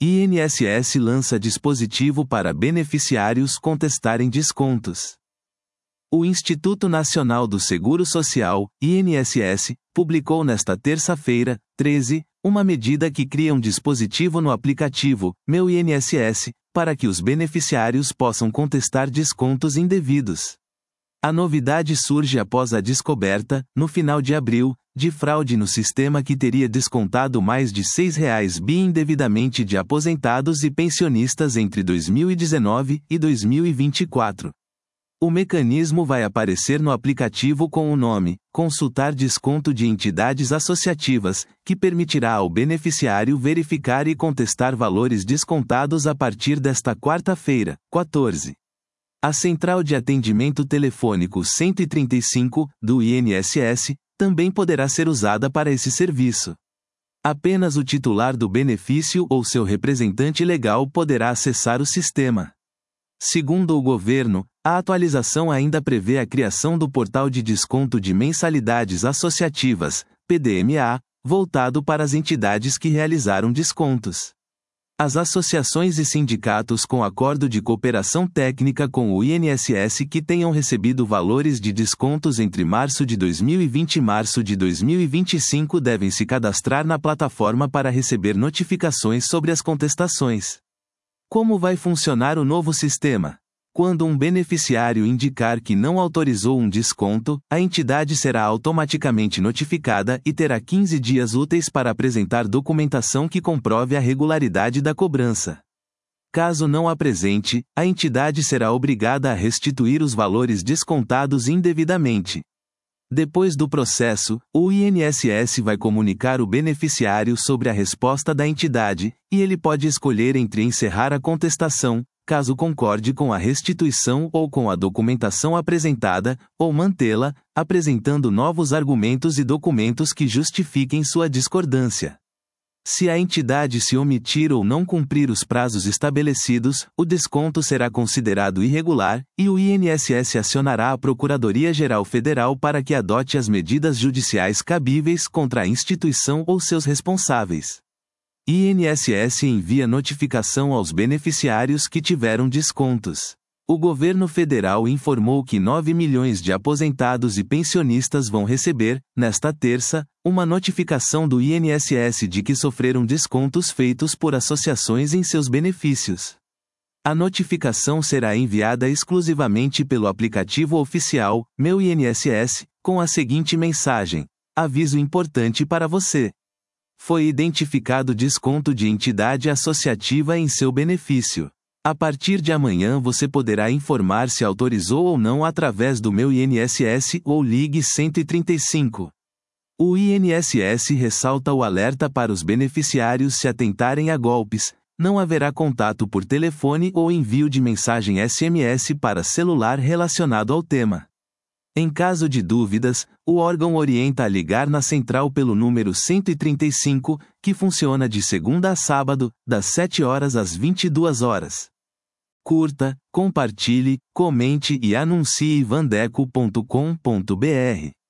INSS lança dispositivo para beneficiários contestarem descontos. O Instituto Nacional do Seguro Social, INSS, publicou nesta terça-feira, 13, uma medida que cria um dispositivo no aplicativo Meu INSS, para que os beneficiários possam contestar descontos indevidos. A novidade surge após a descoberta, no final de abril, de fraude no sistema que teria descontado mais de R$ 6 bi indevidamente de aposentados e pensionistas entre 2019 e 2024. O mecanismo vai aparecer no aplicativo com o nome Consultar Desconto de Entidades Associativas, que permitirá ao beneficiário verificar e contestar valores descontados a partir desta quarta-feira, 14. A Central de Atendimento Telefônico 135, do INSS, também poderá ser usada para esse serviço. Apenas o titular do benefício ou seu representante legal poderá acessar o sistema. Segundo o governo, a atualização ainda prevê a criação do Portal de Desconto de Mensalidades Associativas, PDMA, voltado para as entidades que realizaram descontos. As associações e sindicatos com acordo de cooperação técnica com o INSS que tenham recebido valores de descontos entre março de 2020 e março de 2025 devem se cadastrar na plataforma para receber notificações sobre as contestações. Como vai funcionar o novo sistema? Quando um beneficiário indicar que não autorizou um desconto, a entidade será automaticamente notificada e terá 15 dias úteis para apresentar documentação que comprove a regularidade da cobrança. Caso não apresente, a entidade será obrigada a restituir os valores descontados indevidamente. Depois do processo, o INSS vai comunicar o beneficiário sobre a resposta da entidade, e ele pode escolher entre encerrar a contestação, caso concorde com a restituição ou com a documentação apresentada, ou mantê-la, apresentando novos argumentos e documentos que justifiquem sua discordância. Se a entidade se omitir ou não cumprir os prazos estabelecidos, o desconto será considerado irregular, e o INSS acionará a Procuradoria-Geral Federal para que adote as medidas judiciais cabíveis contra a instituição ou seus responsáveis. INSS envia notificação aos beneficiários que tiveram descontos. O governo federal informou que 9 milhões de aposentados e pensionistas vão receber, nesta terça, uma notificação do INSS de que sofreram descontos feitos por associações em seus benefícios. A notificação será enviada exclusivamente pelo aplicativo oficial, Meu INSS, com a seguinte mensagem: aviso importante para você. Foi identificado desconto de entidade associativa em seu benefício. A partir de amanhã você poderá informar se autorizou ou não através do Meu INSS ou Ligue 135. O INSS ressalta o alerta para os beneficiários se atentarem a golpes. Não haverá contato por telefone ou envio de mensagem SMS para celular relacionado ao tema. Em caso de dúvidas, o órgão orienta a ligar na central pelo número 135, que funciona de segunda a sábado, das 7 horas às 22 horas. Curta, compartilhe, comente e anuncie vandeco.com.br.